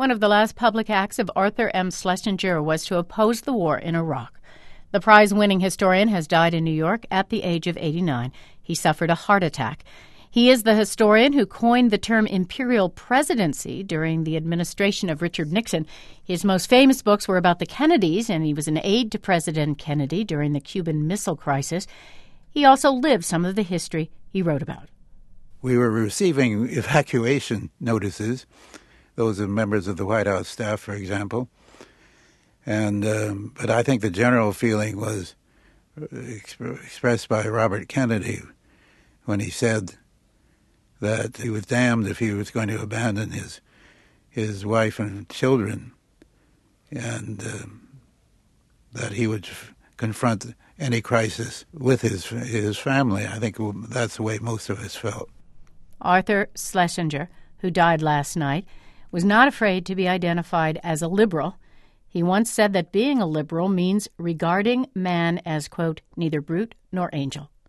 One of the last public acts of Arthur M. Schlesinger was to oppose the war in Iraq. The prize-winning historian has died in New York at the age of 89. He suffered a heart attack. He is the historian who coined the term imperial presidency during the administration of Richard Nixon. His most famous books were about the Kennedys, and he was an aide to President Kennedy during the Cuban Missile Crisis. He also lived some of the history he wrote about. We were receiving evacuation notices, those of members of the White House staff, for example. But I think the general feeling was expressed by Robert Kennedy when he said that he was damned if he was going to abandon his wife and children, and that he would confront any crisis with his family. I think that's the way most of us felt. Arthur Schlesinger, who died last night, was not afraid to be identified as a liberal. He once said that being a liberal means regarding man as, quote, neither brute nor angel.